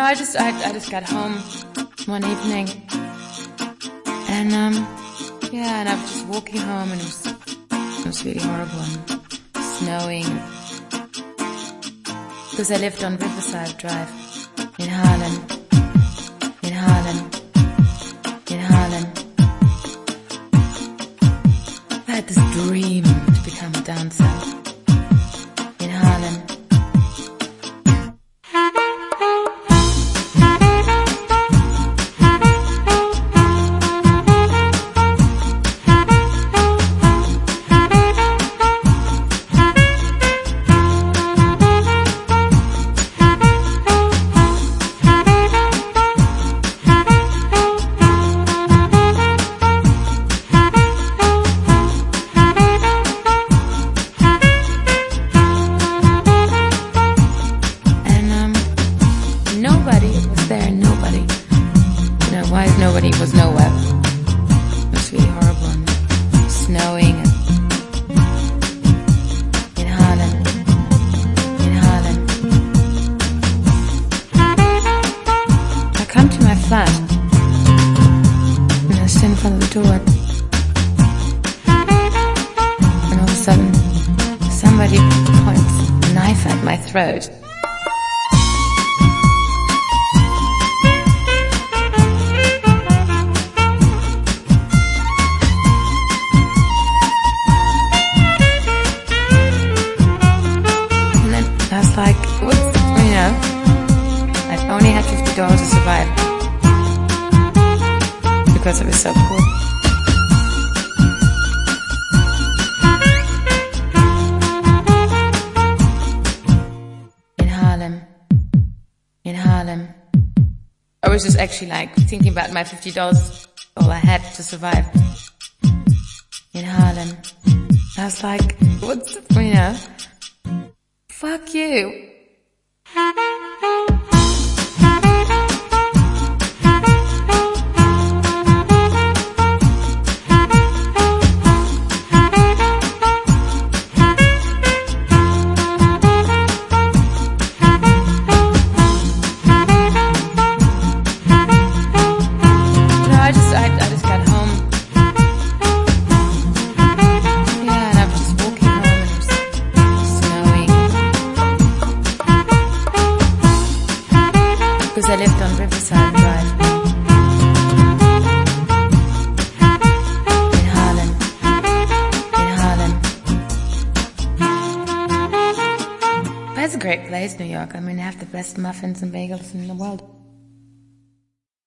I just got home one evening, and and I was just walking home, and it was really horrible and snowing. Because I lived on Riverside Drive in Harlem. I had this dream to become a dancer in Harlem. Nobody was nowhere. It was really horrible and snowing in Harlem. I come to my flat and I stand in front of the door, and all of a sudden somebody points a knife at my throat. Like, I only had $50 to survive because I was so poor. In Harlem. I was just actually like thinking about my $50, all I had to survive. In Harlem. I was like, fuck you. I just got home. Yeah, and I was just walking home, and it was snowing. Because I lived on Riverside Drive in Harlem. That's a great place, New York. I mean, they have the best muffins and bagels in the world.